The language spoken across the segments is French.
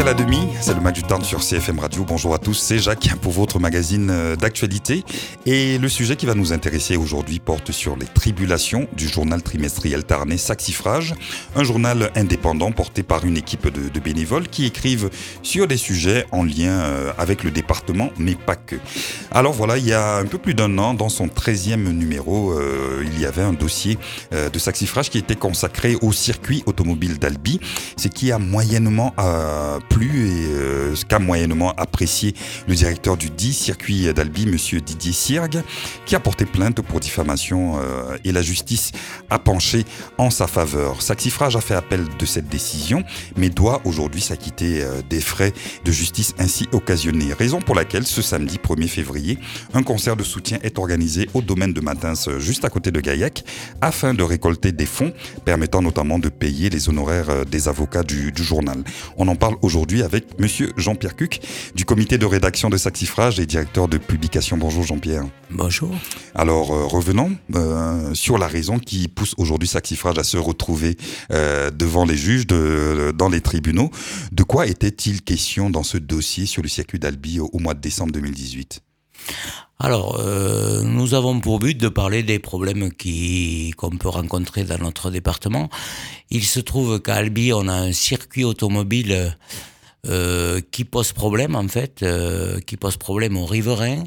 la demi, c'est le match du temps sur CFM Radio. Bonjour à tous, c'est Jacques pour votre magazine d'actualité. Et le sujet qui va nous intéresser aujourd'hui porte sur les tribulations du journal trimestriel tarnais Saxifrage, un journal indépendant porté par une équipe de bénévoles qui écrivent sur des sujets en lien avec le département, mais pas que. Alors voilà, il y a un peu plus d'un an, dans son 13e numéro, il y avait un dossier de Saxifrage qui était consacré au circuit automobile d'Albi, ce qui a moyennement plu et ce qu'a moyennement apprécié le directeur du dit circuit d'Albi, monsieur Didier Sirgue, qui a porté plainte pour diffamation et la justice a penché en sa faveur. Saxifrage a fait appel de cette décision, mais doit aujourd'hui s'acquitter des frais de justice ainsi occasionnés. Raison pour laquelle ce samedi 1er février, un concert de soutien est organisé au domaine de Matins, juste à côté de Gaillac, afin de récolter des fonds permettant notamment de payer les honoraires des avocats du journal. On en parle aujourd'hui avec monsieur Jean-Pierre Cuc du comité de rédaction de Saxifrage et directeur de publication. Bonjour Jean-Pierre. Bonjour. Alors revenons sur la raison qui pousse aujourd'hui Saxifrage à se retrouver devant les juges dans les tribunaux. De quoi était-il question dans ce dossier sur le circuit d'Albi au mois de décembre 2018 ? Alors, nous avons pour but de parler des problèmes qu'on peut rencontrer dans notre département. Il se trouve qu'à Albi, on a un circuit automobile qui pose problème en fait, qui pose problème aux riverains.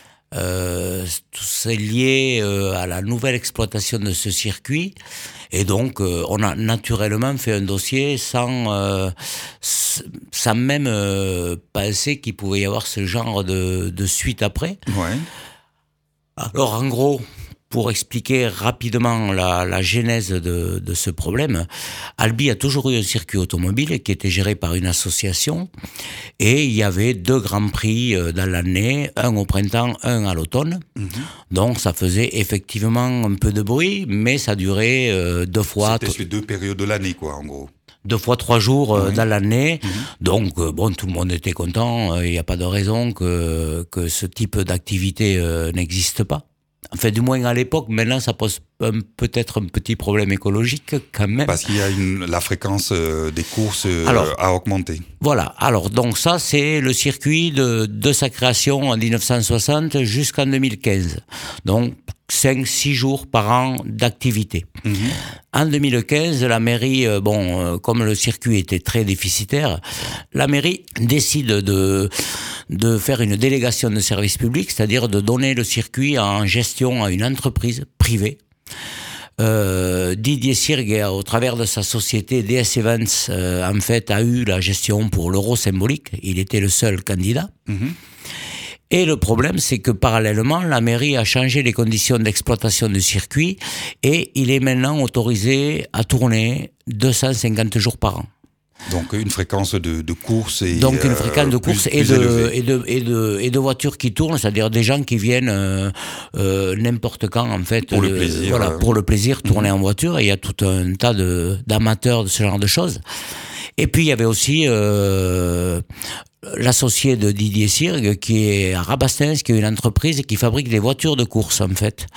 C'est lié à la nouvelle exploitation de ce circuit et donc on a naturellement fait un dossier sans même penser qu'il pouvait y avoir ce genre de suite après. Ouais. Alors en gros, pour expliquer rapidement la genèse de ce problème, Albi a toujours eu un circuit automobile qui était géré par une association et il y avait 2 grands prix dans l'année, un au printemps, un à l'automne. Mmh. Donc ça faisait effectivement un peu de bruit, mais ça durait 2 fois. C'était sur 2 périodes de l'année quoi en gros. 2 fois 3 jours dans l'année. Mmh. Donc, bon, tout le monde était content. Il n'y a pas de raison que ce type d'activité n'existe pas. Enfin, du moins à l'époque. Maintenant, ça pose peut-être un petit problème écologique quand même. Parce qu'il y a la fréquence des courses a augmenté. Voilà. Alors, donc ça, c'est le circuit de sa création en 1960 jusqu'en 2015. Donc, 5-6 jours par an d'activité. Mmh. En 2015, la mairie, comme le circuit était très déficitaire, la mairie décide de faire une délégation de service public, c'est-à-dire de donner le circuit en gestion à une entreprise privée. Didier Sirgue, au travers de sa société DS Events, en fait, a eu la gestion pour l'euro symbolique. Il était le seul candidat. Mmh. Et le problème, c'est que parallèlement, la mairie a changé les conditions d'exploitation du circuit et il est maintenant autorisé à tourner 250 jours par an. Donc une fréquence de courses et donc une fréquence de courses et de voitures qui tournent, c'est-à-dire des gens qui viennent n'importe quand en fait pour le plaisir. Voilà, pour le plaisir tourner en voiture. Et il y a tout un tas d'amateurs de ce genre de choses. Et puis il y avait aussi l'associé de Didier Sirgue qui est à Rabastens, qui est une entreprise qui fabrique des voitures de course en fait.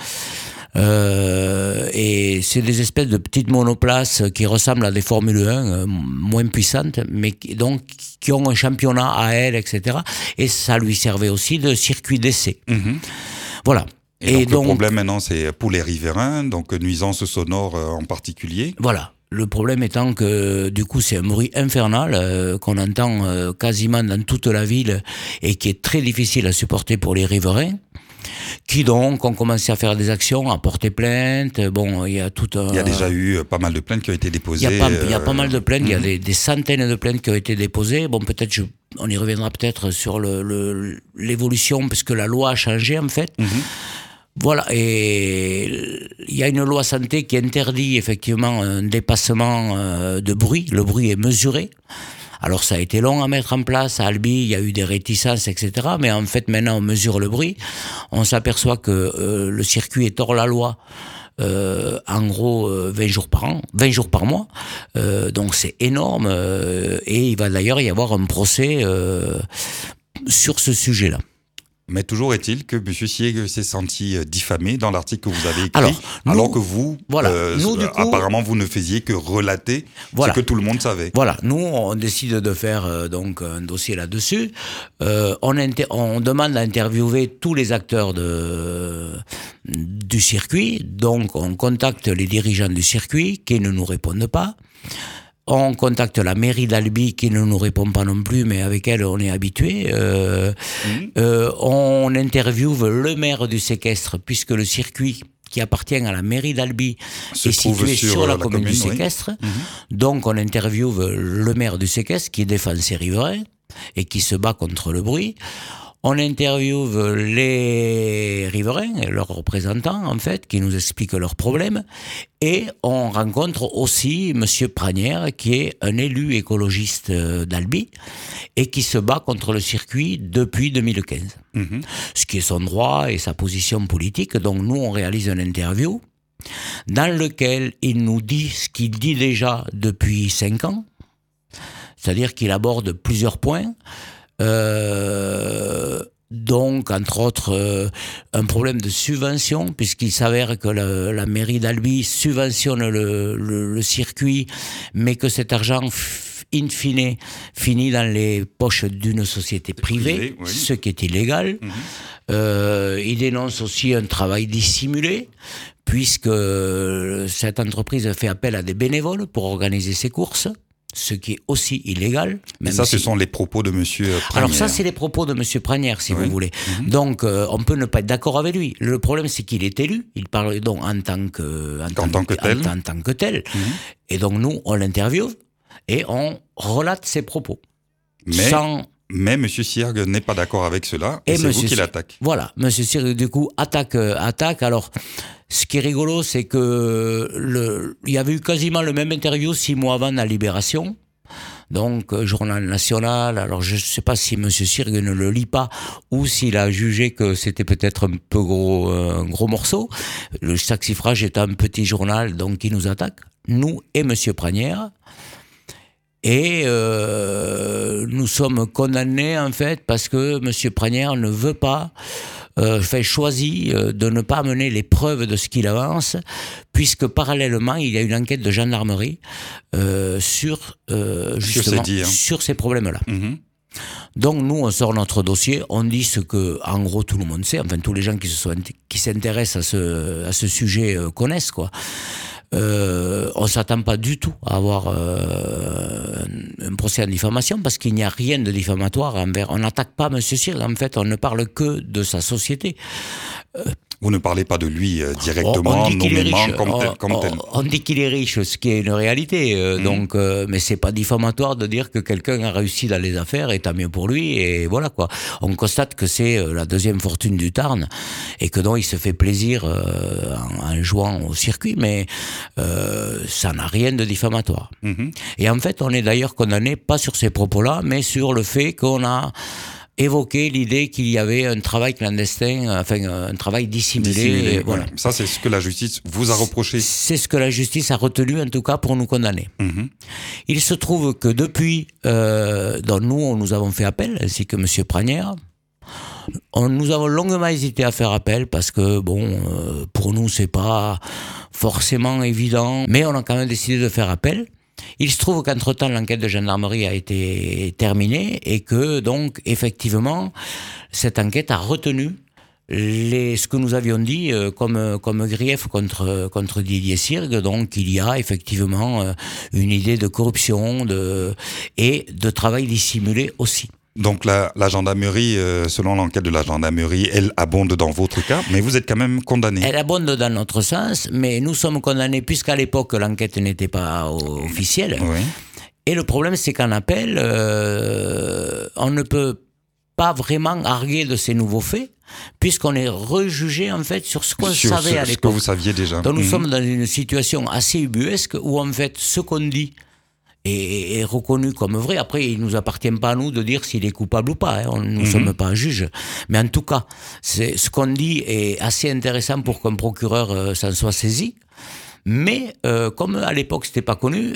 Et c'est des espèces de petites monoplaces qui ressemblent à des Formule 1 moins puissantes, mais qui ont un championnat à elles, etc. Et ça lui servait aussi de circuit d'essai. Mmh. Voilà. Et donc le problème maintenant, c'est pour les riverains, donc nuisances sonores en particulier. Voilà. Le problème étant que du coup c'est un bruit infernal qu'on entend quasiment dans toute la ville et qui est très difficile à supporter pour les riverains, qui donc ont commencé à faire des actions, à porter plainte. Bon, il y a tout un... Il y a déjà eu pas mal de plaintes qui ont été déposées. Il y a pas mal de plaintes, il y a des centaines de plaintes qui ont été déposées. Bon, peut-être on y reviendra peut-être sur l'évolution, parce que la loi a changé en fait. Mmh. Voilà, et il y a une loi santé qui interdit effectivement un dépassement de bruit. Le bruit est mesuré. Alors ça a été long à mettre en place. À Albi, il y a eu des réticences, etc. Mais en fait, maintenant, on mesure le bruit. On s'aperçoit que le circuit est hors la loi. En gros 20 jours par an, 20 jours par mois, donc c'est énorme, et il va d'ailleurs y avoir un procès sur ce sujet-là. Mais toujours est-il que M. Sieg s'est senti diffamé dans l'article que vous avez écrit, alors que vous, nous, du coup, apparemment, vous ne faisiez que relater ce que tout le monde savait. Voilà, nous, on décide de faire donc un dossier là-dessus. On demande à interviewer tous les acteurs du circuit, donc on contacte les dirigeants du circuit qui ne nous répondent pas. On contacte la mairie d'Albi qui ne nous répond pas non plus, mais avec elle on est habitué. On interviewe le maire du séquestre, puisque le circuit qui appartient à la mairie d'Albi est situé sur la commune du séquestre. Oui. Donc on interviewe le maire du séquestre qui défend ses riverains et qui se bat contre le bruit. On interviewe les riverains, leurs représentants, en fait, qui nous expliquent leurs problèmes. Et on rencontre aussi Monsieur Pragnères, qui est un élu écologiste d'Albi et qui se bat contre le circuit depuis 2015. Mmh. Ce qui est son droit et sa position politique. Donc nous, on réalise une interview dans laquelle il nous dit ce qu'il dit déjà depuis 5 ans. C'est-à-dire qu'il aborde plusieurs points. Donc, entre autres, un problème de subvention, puisqu'il s'avère que la mairie d'Albi subventionne le circuit, mais que cet argent, in fine, finit dans les poches d'une société privée, oui. Ce qui est illégal. Mmh. Il dénonce aussi un travail dissimulé, puisque cette entreprise fait appel à des bénévoles pour organiser ses courses. Ce qui est aussi illégal. Mais ça, ce sont les propos de M. Pragnères. Alors ça, c'est les propos de M. Pragnères, si vous voulez. Mm-hmm. Donc, on peut ne pas être d'accord avec lui. Le problème, c'est qu'il est élu. Il parle donc en tant que tel. Mm-hmm. Et donc, nous, on l'interviewe et on relate ses propos. Mais M. Siergue n'est pas d'accord avec cela et c'est vous qui l'attaque. Voilà, M. Siergue, du coup, attaque. Alors, ce qui est rigolo, c'est que il y avait eu quasiment le même interview 6 mois avant la Libération. Donc, Journal National. Alors, je ne sais pas si M. Siergue ne le lit pas ou s'il a jugé que c'était peut-être un peu un gros morceau. Le Saxifrage est un petit journal, donc il nous attaque, nous et M. Pragnères. Et nous sommes condamnés en fait parce que M. Pragnères ne veut pas, choisit de ne pas amener les preuves de ce qu'il avance, puisque parallèlement il y a une enquête de gendarmerie sur ces problèmes-là. Mm-hmm. Donc nous on sort notre dossier, on dit ce que en gros tout le monde sait, enfin tous les gens qui s'intéressent à ce sujet connaissent quoi. On s'attend pas du tout à avoir un procès en diffamation parce qu'il n'y a rien de diffamatoire envers. On n'attaque pas M. Siergue, en fait, on ne parle que de sa société. Vous ne parlez pas de lui directement, nommément, comme tel. On dit qu'il est riche, ce qui est une réalité. Donc, mais c'est pas diffamatoire de dire que quelqu'un a réussi dans les affaires, et tant mieux pour lui. Et voilà quoi. On constate que c'est la deuxième fortune du Tarn et que donc il se fait plaisir en jouant au circuit, mais ça n'a rien de diffamatoire. Mm-hmm. Et en fait, on est d'ailleurs condamné pas sur ces propos-là, mais sur le fait qu'on a évoquer l'idée qu'il y avait un travail clandestin, enfin un travail dissimulé. Voilà. Ouais. Ça, c'est ce que la justice vous a reproché. C'est ce que la justice a retenu, en tout cas, pour nous condamner. Mm-hmm. Il se trouve que depuis, nous avons fait appel, ainsi que M. Pragnères. Nous avons longuement hésité à faire appel parce que, pour nous, c'est pas forcément évident, mais on a quand même décidé de faire appel. Il se trouve qu'entre-temps, l'enquête de gendarmerie a été terminée et que, donc, effectivement, cette enquête a retenu ce que nous avions dit comme grief contre Didier Siergue. Donc, il y a effectivement une idée de corruption et de travail dissimulé aussi. Donc la gendarmerie, selon l'enquête de la gendarmerie, elle abonde dans votre cas, mais vous êtes quand même condamné. Elle abonde dans notre sens, mais nous sommes condamnés puisqu'à l'époque l'enquête n'était pas officielle. Oui. Et le problème c'est qu'en appel, on ne peut pas vraiment arguer de ces nouveaux faits, puisqu'on est rejugé en fait sur ce qu'on savait à l'époque. Ce que vous saviez déjà. Donc nous sommes dans une situation assez ubuesque où en fait ce qu'on dit est reconnu comme vrai. Après, il ne nous appartient pas à nous de dire s'il est coupable ou pas. Nous ne sommes pas juges. Mais en tout cas, ce qu'on dit est assez intéressant pour qu'un procureur s'en soit saisi. Mais comme à l'époque c'était pas connu,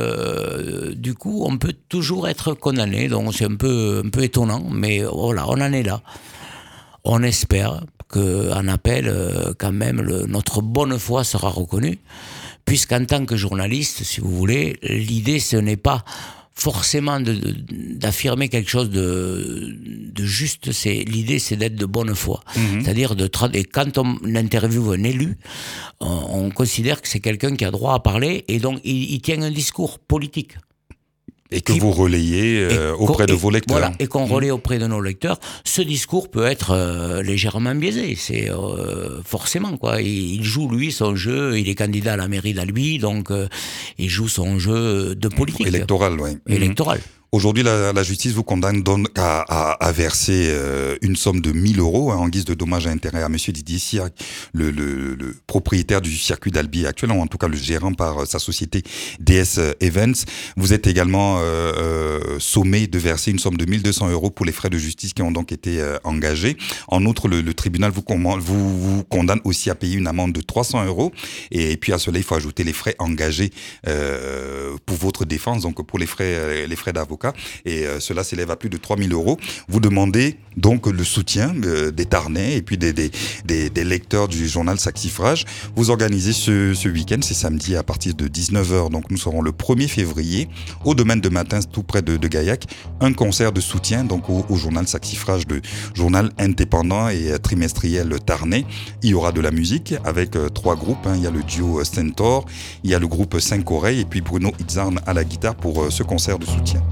du coup on peut toujours être condamné. Donc c'est un peu étonnant, mais voilà, on en est là. On espère qu'en appel, quand même, notre bonne foi sera reconnue, puisqu'en tant que journaliste, si vous voulez, l'idée, ce n'est pas forcément d'affirmer quelque chose de juste. L'idée, c'est d'être de bonne foi. C'est-à-dire et quand on interviewe un élu, on considère que c'est quelqu'un qui a droit à parler, et donc il tient un discours politique. Et que vous relayez auprès de vos lecteurs. Voilà, et qu'on relaie auprès de nos lecteurs. Ce discours peut être légèrement biaisé, c'est forcément, quoi. Il joue, lui, son jeu, il est candidat à la mairie d'Albi, donc il joue son jeu de politique. Électoral, oui. Électoral. Aujourd'hui, la justice vous condamne donc à verser une somme de 1 000 euros en guise de dommages à intérêt à monsieur Didier Sierck, le propriétaire du circuit d'Albi actuel, ou en tout cas le gérant par sa société DS Events. Vous êtes également sommé de verser une somme de 1 200 euros pour les frais de justice qui ont donc été engagés. En outre, le tribunal vous condamne aussi à payer une amende de 300 euros. Et puis à cela, il faut ajouter les frais engagés pour votre défense, donc pour les frais d'avocat. Et cela s'élève à plus de 3 000 euros. Vous demandez donc le soutien des Tarnais et puis des lecteurs du journal Saxifrage. Vous organisez ce week-end, c'est samedi à partir de 19h. Donc nous serons le 1er février au domaine de Matins, tout près de Gaillac, un concert de soutien donc au journal Saxifrage, le journal indépendant et trimestriel Tarnais. Il y aura de la musique avec 3 groupes. Il y a le duo Stentor, il y a le groupe 5 Oreilles et puis Bruno Itzarn à la guitare pour ce concert de soutien.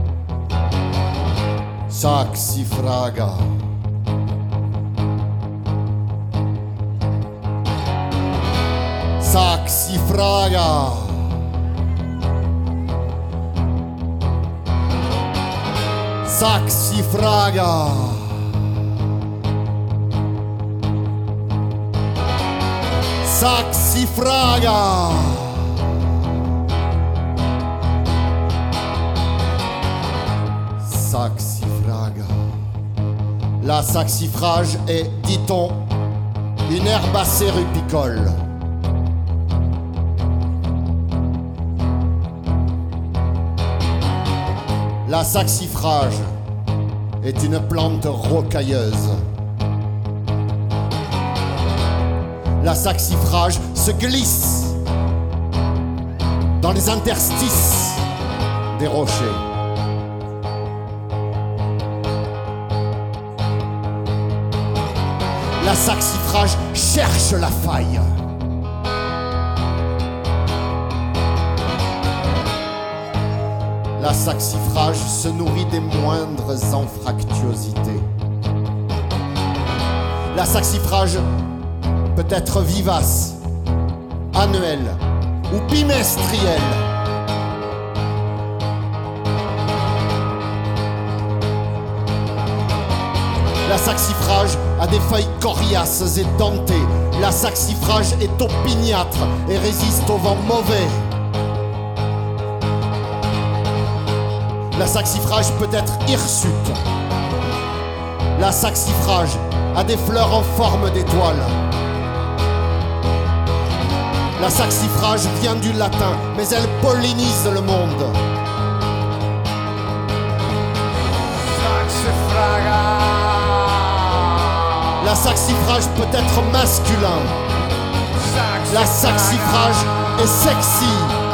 Saxifraga. Saxifraga. Saxifraga. Saxifraga. Saxifraga. La saxifrage est, dit-on, une herbacée rupicole. La saxifrage est une plante rocailleuse. La saxifrage se glisse dans les interstices des rochers. La saxifrage cherche la faille. La saxifrage se nourrit des moindres anfractuosités. La saxifrage peut être vivace, annuelle ou bimestrielle. La saxifrage a des feuilles coriaces et dentées. La saxifrage est opiniâtre et résiste au vent mauvais. La saxifrage peut être hirsute. La saxifrage a des fleurs en forme d'étoile. La saxifrage vient du latin, mais elle pollinise le monde. La saxifrage peut être masculin. La saxifrage est sexy.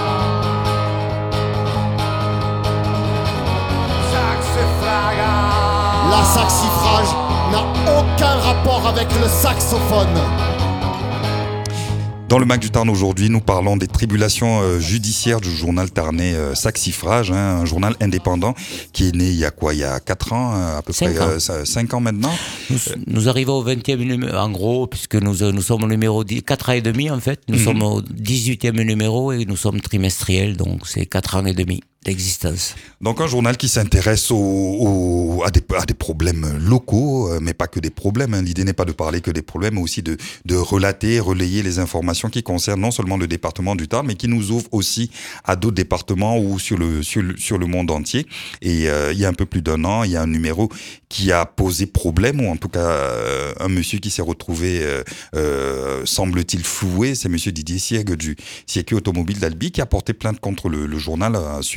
La saxifrage n'a aucun rapport avec le saxophone. Dans le Mac du Tarn aujourd'hui, nous parlons des tribulations judiciaires du journal tarnais Saxifrage, un journal indépendant qui est né il y a 4 ans, à peu près 5 ans maintenant. Nous arrivons au 20e numéro, en gros, puisque nous sommes au numéro 10, 4 ans et demi en fait. Nous sommes au 18e numéro et nous sommes trimestriels, donc c'est 4 ans et demi d'existence. Donc un journal qui s'intéresse à des problèmes locaux, mais pas que des problèmes. L'idée n'est pas de parler que des problèmes, mais aussi de relayer les informations qui concernent non seulement le département du Tarn, mais qui nous ouvrent aussi à d'autres départements ou sur le monde entier. Et il y a un peu plus d'1 an, il y a un numéro qui a posé problème, ou en tout cas un monsieur qui s'est retrouvé, semble-t-il, floué. C'est monsieur Didier Sierck du circuit automobile d'Albi qui a porté plainte contre le journal suite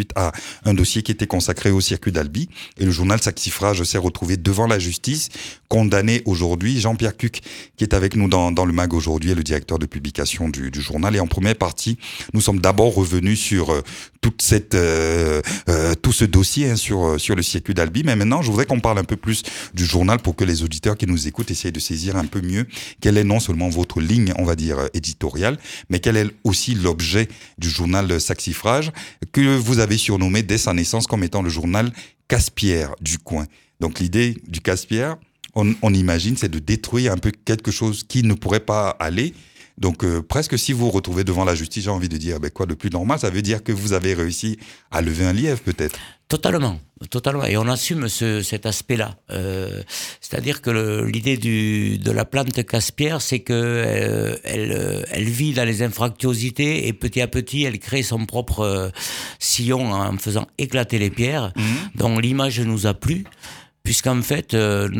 suite à un dossier qui était consacré au circuit d'Albi. Et le journal Saxifrage s'est retrouvé devant la justice, condamné aujourd'hui. Jean-Pierre Cuc, qui est avec nous dans le MAG aujourd'hui, est le directeur de publication du journal. Et en première partie, nous sommes d'abord revenus sur tout ce dossier sur le circuit d'Albi. Mais maintenant, je voudrais qu'on parle un peu plus du journal pour que les auditeurs qui nous écoutent essayent de saisir un peu mieux quelle est non seulement votre ligne, on va dire, éditoriale, mais quel est aussi l'objet du journal Saxifrage, que vous avez surnommé dès sa naissance comme étant le journal Casse-Pierre du coin. Donc l'idée du Casse-Pierre, on imagine, c'est de détruire un peu quelque chose qui ne pourrait pas aller. Donc presque si vous vous retrouvez devant la justice, j'ai envie de dire, quoi de plus normal, ça veut dire que vous avez réussi à lever un lièvre peut-être. Totalement. Et on assume cet aspect-là. C'est-à-dire que l'idée de la plante Casse-Pierre, c'est que elle vit dans les infractuosités et petit à petit, elle crée son propre sillon en faisant éclater les pierres. Donc l'image nous a plu, puisqu'en fait,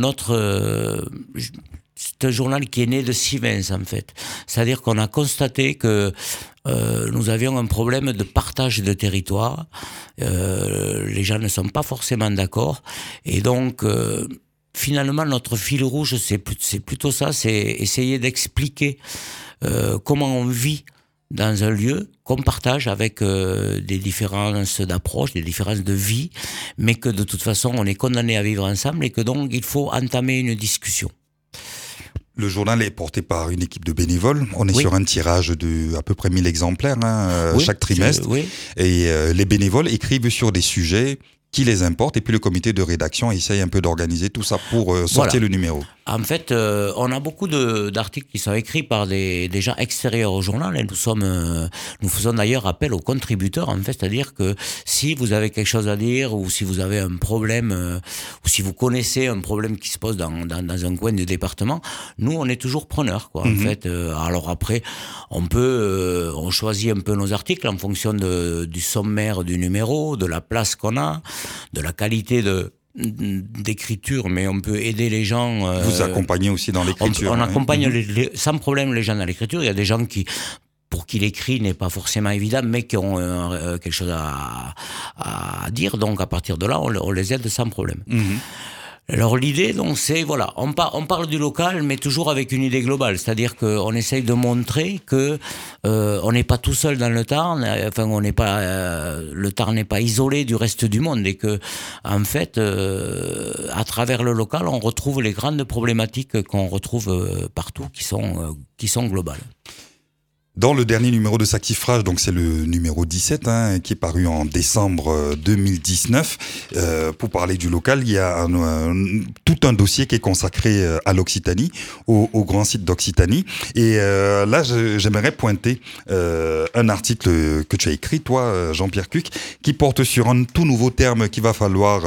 c'est un journal qui est né de Sivens, en fait. C'est-à-dire qu'on a constaté que nous avions un problème de partage de territoire. Les gens ne sont pas forcément d'accord. Et donc, finalement, notre fil rouge, c'est plutôt ça, c'est essayer d'expliquer comment on vit dans un lieu qu'on partage avec des différences d'approche, des différences de vie, mais que de toute façon, on est condamné à vivre ensemble et que donc, il faut entamer une discussion. Le journal est porté par une équipe de bénévoles. On est sur un tirage de à peu près 1000 exemplaires chaque trimestre. Et les bénévoles écrivent sur des sujets qui les importent. Et puis le comité de rédaction essaye un peu d'organiser tout ça pour sortir le numéro. En fait, on a beaucoup d'articles qui sont écrits par des gens extérieurs au journal. Et nous faisons d'ailleurs appel aux contributeurs, en fait, c'est-à-dire que si vous avez quelque chose à dire ou si vous avez un problème ou si vous connaissez un problème qui se pose dans un coin du département, nous on est toujours preneurs, quoi. En fait, alors après, on choisit un peu nos articles en fonction du sommaire du numéro, de la place qu'on a, de la qualité d'écriture, mais on peut aider les gens. Vous accompagnez aussi dans l'écriture. On accompagne sans problème les gens dans l'écriture. Il y a des gens pour qui l'écrit n'est pas forcément évident, mais qui ont quelque chose à dire. Donc à partir de là, on les aide sans problème. Alors l'idée, donc, c'est on parle du local, mais toujours avec une idée globale, c'est-à-dire qu'on essaye de montrer que on n'est pas tout seul dans le Tarn, enfin le Tarn n'est pas isolé du reste du monde et que en fait, à travers le local, on retrouve les grandes problématiques qu'on retrouve partout, qui sont globales. Dans le dernier numéro de Saxifrage, donc c'est le numéro 17, qui est paru en décembre 2019, pour parler du local, il y a tout un dossier qui est consacré à l'Occitanie, au grand site d'Occitanie. Et là, j'aimerais pointer un article que tu as écrit, toi, Jean-Pierre Cuc, qui porte sur un tout nouveau terme qu'il va falloir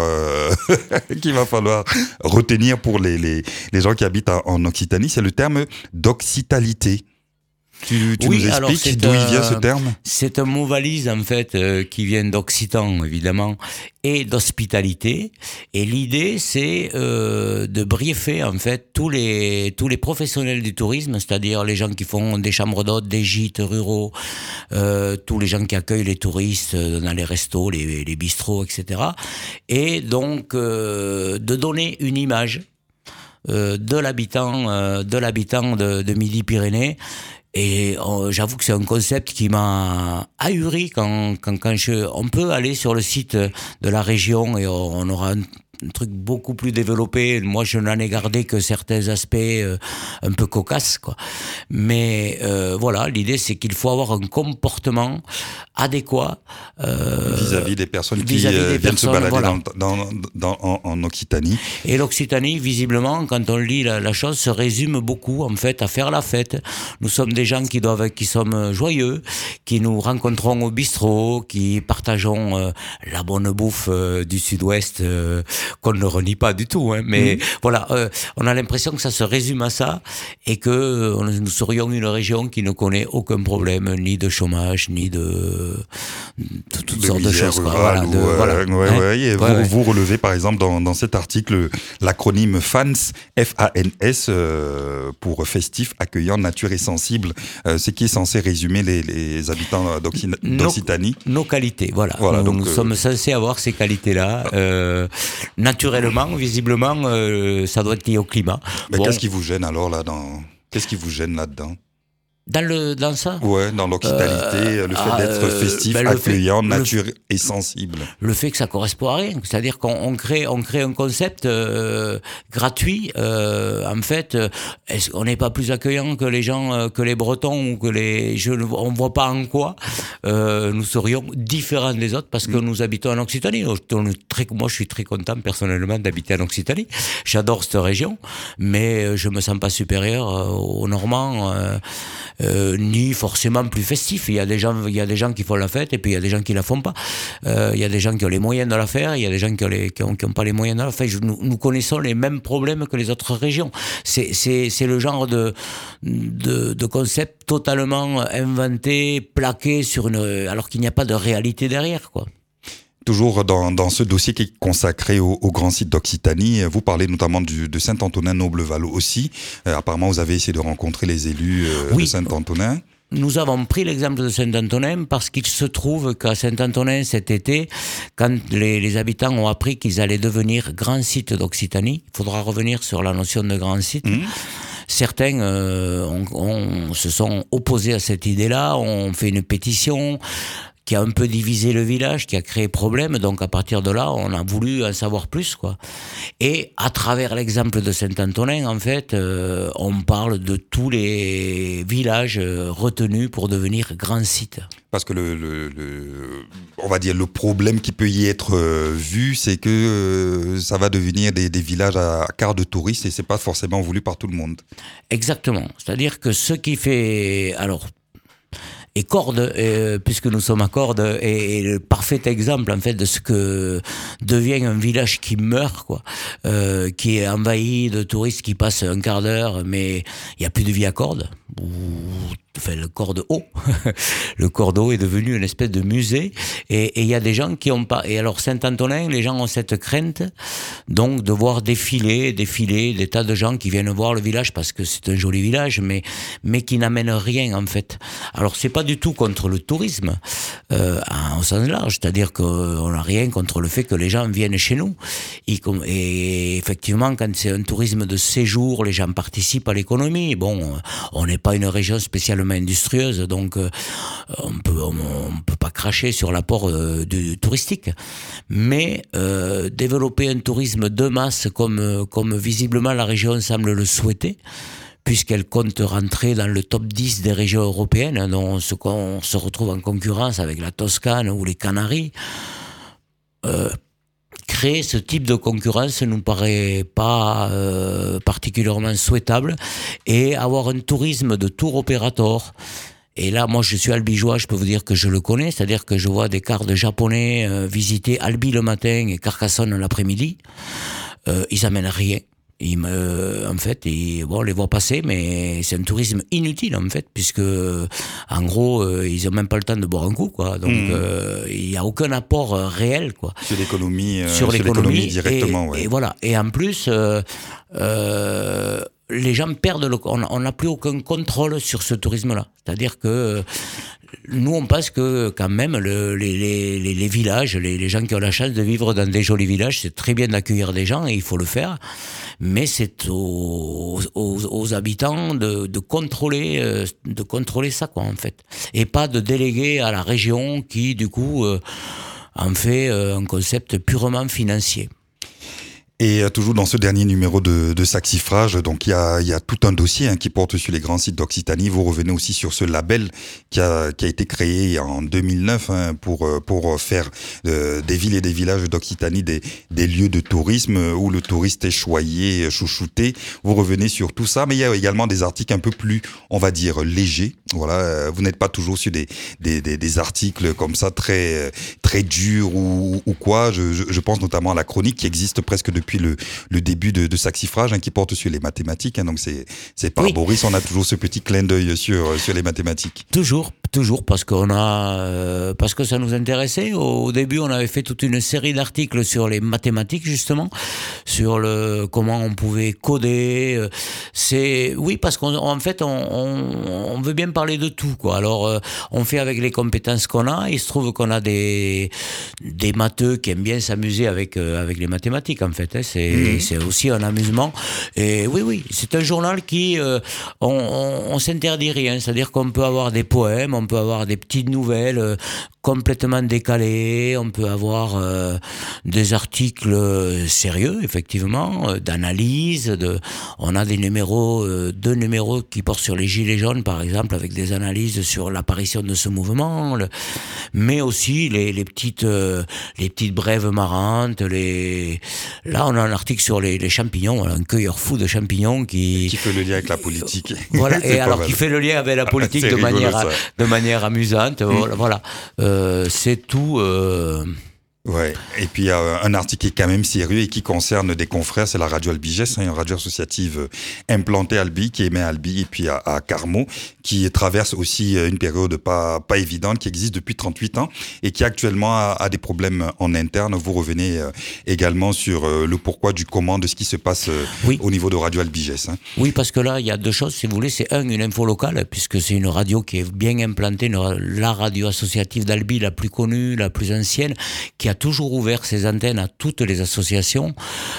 retenir pour les gens qui habitent en Occitanie, c'est le terme d'occitalité. Tu nous expliques d'où il vient ce terme ? C'est un mot valise en fait qui vient d'occitan évidemment et d'hospitalité. Et l'idée c'est de briefer en fait tous les professionnels du tourisme, c'est-à-dire les gens qui font des chambres d'hôtes, des gîtes ruraux, tous les gens qui accueillent les touristes dans les restos, les bistrots, etc. Et donc de donner une image de l'habitant de Midi-Pyrénées. Et j'avoue que c'est un concept qui m'a ahuri quand on peut aller sur le site de la région et on aura un truc beaucoup plus développé. Moi, je n'en ai gardé que certains aspects un peu cocasses, quoi. Mais voilà, l'idée, c'est qu'il faut avoir un comportement adéquat vis-à-vis des personnes qui viennent se balader en Occitanie. Et l'Occitanie, visiblement, quand on lit la chose, se résume beaucoup, en fait, à faire la fête. Nous sommes des gens qui sommes joyeux, qui nous rencontrons au bistrot, qui partageons la bonne bouffe du sud-ouest qu'on ne renie pas du tout. Hein, mais voilà, on a l'impression que ça se résume à ça et que nous serions une région qui ne connaît aucun problème, ni de chômage, ni de toutes sortes de choses. Vous relevez par exemple dans cet article l'acronyme FANS, F-A-N-S, pour festif, accueillant, nature et sensible, ce qui est censé résumer les habitants d'Occitanie. Nos qualités, voilà. Nous sommes censés avoir ces qualités-là. Naturellement, visiblement, ça doit être lié au climat. Qu'est-ce qui vous gêne alors qu'est-ce qui vous gêne là-dedans? Dans ça? Ouais, dans l'occidentalité, le fait d'être festif, accueillant, nature et sensible. Le fait que ça correspond à rien. C'est-à-dire qu'on crée un concept gratuit. En fait, on n'est pas plus accueillant que les gens, que les Bretons ou on voit pas en quoi nous serions différents des autres parce que nous habitons en Occitanie. Moi, je suis très content personnellement d'habiter en Occitanie. J'adore cette région, mais je me sens pas supérieur aux Normands. Ni forcément plus festif. Il y a des gens qui font la fête et puis il y a des gens qui la font pas. Il y a des gens qui ont les moyens de la faire, il y a des gens qui ont pas les moyens de la faire. Nous connaissons les mêmes problèmes que les autres régions. C'est le genre de concept totalement inventé, plaqué alors qu'il n'y a pas de réalité derrière, quoi. Toujours dans ce dossier qui est consacré au grand site d'Occitanie, vous parlez notamment de Saint-Antonin-Noble-Valo aussi. Apparemment, vous avez essayé de rencontrer les élus de Saint-Antonin. Nous avons pris l'exemple de Saint-Antonin parce qu'il se trouve qu'à Saint-Antonin cet été, quand les habitants ont appris qu'ils allaient devenir grand site d'Occitanie, il faudra revenir sur la notion de grand site. Certains se sont opposés à cette idée-là, ont fait une pétition qui a un peu divisé le village, qui a créé problème. Donc à partir de là, on a voulu en savoir plus, quoi. Et à travers l'exemple de Saint-Antonin, en fait, on parle de tous les villages retenus pour devenir grands sites. Parce que on va dire le problème qui peut y être vu, c'est que ça va devenir des villages à quart de touristes et c'est pas forcément voulu par tout le monde. Exactement. C'est-à-dire que ce qui fait, et Cordes, puisque nous sommes à Cordes, est le parfait exemple en fait de ce que devient un village qui meurt, quoi, qui est envahi de touristes qui passent un quart d'heure, mais il n'y a plus de vie à Cordes. Enfin, le Cordeau. Le Cordeau est devenu une espèce de musée et il y a des gens qui ont pas. Et alors Saint-Antonin, les gens ont cette crainte donc de voir défiler des tas de gens qui viennent voir le village parce que c'est un joli village, mais qui n'amènent rien en fait. Alors c'est pas du tout contre le tourisme au sens large, c'est-à-dire qu'on n'a rien contre le fait que les gens viennent chez nous. Et effectivement, quand c'est un tourisme de séjour, les gens participent à l'économie. Bon, on n'est pas une région spécialement industrieuse, donc on peut pas cracher sur l'apport touristique. Mais développer un tourisme de masse comme visiblement la région semble le souhaiter, puisqu'elle compte rentrer dans le top 10 des régions européennes, dont on se retrouve en concurrence avec la Toscane ou les Canaries. Créer ce type de concurrence ne nous paraît pas particulièrement souhaitable, et avoir un tourisme de tour opérateur. Et là, moi, je suis albigeois, je peux vous dire que je le connais, c'est-à-dire que je vois des cartes japonais visiter Albi le matin et Carcassonne l'après-midi. Ils amènent rien. En fait, on les voit passer, mais c'est un tourisme inutile, en fait, puisque, en gros, ils ont même pas le temps de boire un coup, quoi. Donc, il y a aucun apport réel, quoi. Sur l'économie directement, ouais. Et voilà. Et en plus, les gens perdent on n'a plus aucun contrôle sur ce tourisme-là. C'est-à-dire que, nous, on pense que quand même les villages, les gens qui ont la chance de vivre dans des jolis villages, c'est très bien d'accueillir des gens et il faut le faire, mais c'est aux habitants de contrôler ça, quoi, en fait, et pas de déléguer à la région qui du coup en fait un concept purement financier. Et toujours dans ce dernier numéro de Saxifrage, donc il y a tout un dossier qui porte sur les grands sites d'Occitanie. Vous revenez aussi sur ce label qui a été créé en 2009 pour faire des villes et des villages d'Occitanie des lieux de tourisme où le touriste est choyé, chouchouté. Vous revenez sur tout ça, mais il y a également des articles un peu plus, on va dire, légers, Voilà, vous n'êtes pas toujours sur des articles comme ça très durs ou quoi. Je pense notamment à la chronique qui existe presque depuis le début de Saxifrage, qui porte sur les mathématiques. Donc c'est par Boris, on a toujours ce petit clin d'œil sur les mathématiques. Toujours, parce que ça nous intéressait. Au début, on avait fait toute une série d'articles sur les mathématiques, justement, sur comment on pouvait coder. Parce qu'en fait, on veut bien parler de tout, quoi. Alors, on fait avec les compétences qu'on a. Il se trouve qu'on a des matheux qui aiment bien s'amuser avec les mathématiques, en fait. C'est aussi un amusement. Et oui, c'est un journal qui on s'interdit rien. C'est-à-dire qu'on peut avoir des poèmes, on peut avoir des petites nouvelles complètement décalées, on peut avoir des articles sérieux, effectivement, d'analyse. On a deux numéros qui portent sur les gilets jaunes, par exemple, avec des analyses sur l'apparition de ce mouvement, mais aussi les petites brèves marrantes. Là, on a un article sur les champignons, voilà, un cueilleur fou de champignons qui fait le lien avec la politique. Voilà, et alors qui fait le lien avec la politique de manière amusante. Voilà. C'est tout. Ouais. Et puis il y a un article qui est quand même sérieux et qui concerne des confrères, c'est la radio Albigès, une radio associative implantée à Albi, qui émet à Albi et puis à Carmaux, qui traverse aussi une période pas évidente, qui existe depuis 38 ans et qui actuellement a des problèmes en interne. Vous revenez également sur le pourquoi du comment de ce qui se passe au niveau de radio Albigès. Oui, parce que là il y a deux choses, si vous voulez. C'est une info locale, puisque c'est une radio qui est bien implantée, la radio associative d'Albi, la plus connue, la plus ancienne, qui a toujours ouvert ses antennes à toutes les associations.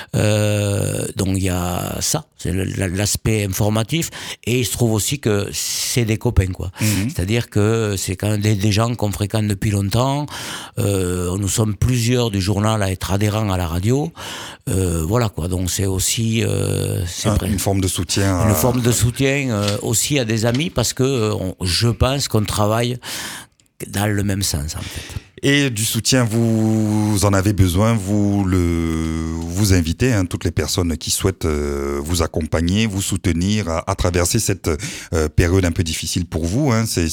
Donc il y a ça, c'est l'aspect informatif, et il se trouve aussi que c'est des copains, quoi. C'est-à-dire que c'est quand même des gens qu'on fréquente depuis longtemps. Nous sommes plusieurs du journal à être adhérents à la radio. Voilà, quoi. Donc c'est aussi une forme de soutien. Une forme de soutien aussi à des amis, parce que je pense qu'on travaille dans le même sens, en fait. Et du soutien, vous en avez besoin, vous invitez toutes les personnes qui souhaitent vous accompagner, vous soutenir à traverser cette période un peu difficile pour vous. C'est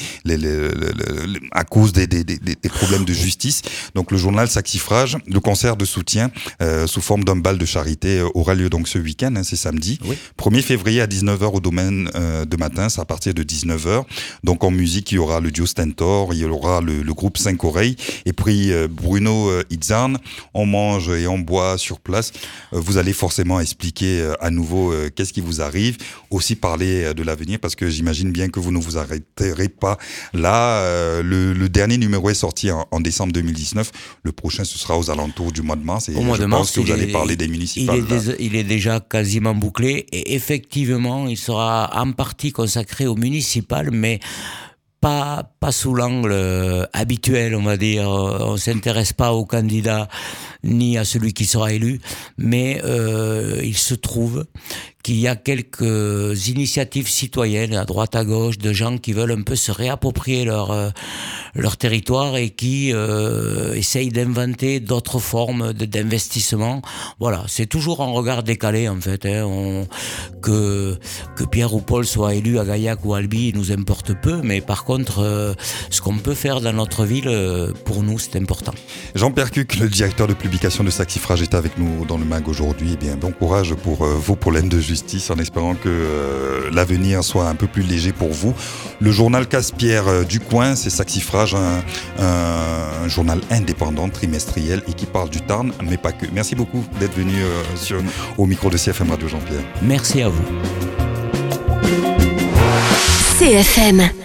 à cause des problèmes de justice. Donc le journal Saxifrage, le concert de soutien sous forme d'un bal de charité aura lieu donc ce week-end, c'est samedi. Oui. 1er février à 19h au domaine de matin, c'est à partir de 19h. Donc en musique, il y aura le duo Stentor, il y aura le groupe 5 Oreilles, et puis Bruno Itzarn. On mange et on boit sur place. Vous allez forcément expliquer à nouveau qu'est-ce qui vous arrive, aussi parler de l'avenir, parce que j'imagine bien que vous ne vous arrêterez pas là. Le dernier numéro est sorti en décembre 2019. Le prochain, ce sera aux alentours du mois de mars, et je pense que vous allez parler des municipales. Il est déjà quasiment bouclé, et effectivement, il sera en partie consacré aux municipales, mais pas sous l'angle habituel, on va dire. On s'intéresse pas au candidat ni à celui qui sera élu, mais il se trouve qu'il y a quelques initiatives citoyennes à droite à gauche de gens qui veulent un peu se réapproprier leur territoire et qui essayent d'inventer d'autres formes d'investissement. Voilà, c'est toujours un regard décalé, en fait. Que Pierre ou Paul soit élu à Gaillac ou Albi, il nous importe peu, mais par contre, ce qu'on peut faire dans notre ville, pour nous, c'est important. Jean-Pierre Cuc, le directeur de publication de Saxifrage, est avec nous dans le MAG aujourd'hui. Eh bien, bon courage pour vos problèmes de justice, en espérant que l'avenir soit un peu plus léger pour vous. Le journal Casse-Pierre du coin, c'est Saxifrage, un journal indépendant, trimestriel, et qui parle du Tarn, mais pas que. Merci beaucoup d'être venu au micro de CFM Radio, Jean-Pierre. Merci à vous. CFM.